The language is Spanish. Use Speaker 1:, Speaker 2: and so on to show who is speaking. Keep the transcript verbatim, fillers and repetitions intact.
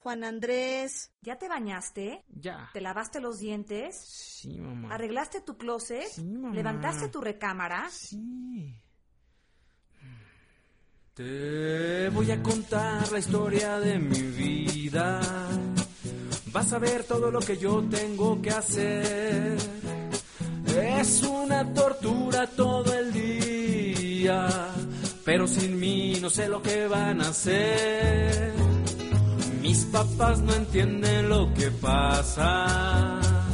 Speaker 1: Juan Andrés.
Speaker 2: ¿Ya te bañaste?
Speaker 3: Ya.
Speaker 2: ¿Te lavaste los dientes?
Speaker 3: Sí, mamá.
Speaker 2: ¿Arreglaste tu closet?
Speaker 3: Sí, mamá.
Speaker 2: ¿Levantaste tu recámara?
Speaker 3: Sí. Te voy a contar la historia de mi vida. Vas a ver todo lo que yo tengo que hacer. Es una tortura todo el día, pero sin mí no sé lo que van a hacer. Mis papás no entienden lo que pasa.